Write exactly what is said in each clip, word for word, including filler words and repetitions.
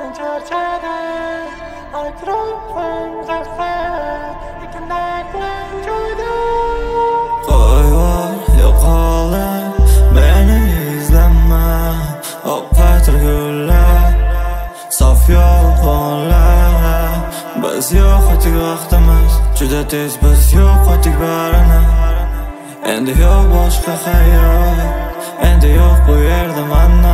Suhbatdan charchadim, atrofim zahar, lekin aqlim joyida. Qo'yvor yo'qolib, meni izlama, oqatir gullar, sof yolg'onlar. Biz yo'qotdik vaqtimiz, juda tez biz yo'qotdik barini. Endi yo'q boshqa hayot, endi yo'q bu yerda ma'no.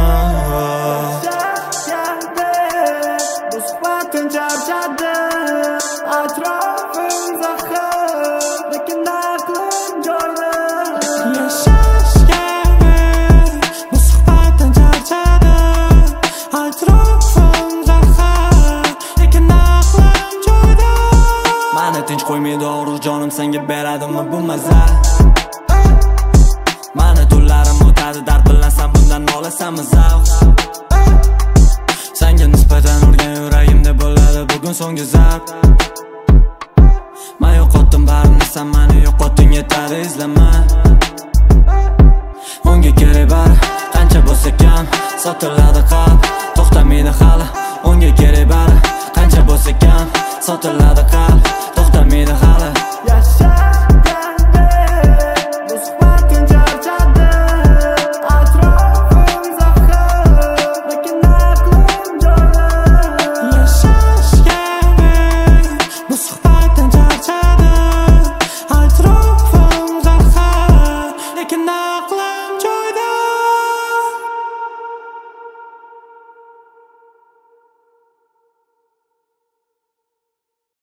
Bu suhbatdan charchadim, atrofim zahar, lekin aqlim joyida. Yashashga bu suhbatdan charchadim, atrofim zahar, lekin aqlim joyida. Mani tinch qo'ymaydi og'riq, jonim senga beradimi bu maza? Mani tunlarim o'tadi dard bilan, sen bundan nolasanmi zavq? Senga nisbatan urgan yuragimda bo'ladi bugun so'nggi zarb. Men yo'qotdim barini, sen meni yo'qotding, yetadi izlama. Unga kerak bar qancha bo'lsa kam, sotiladi qalb, to'xtamaydi hali. Unga kerak bar qancha bo'lsa kam, sotiladi qalb.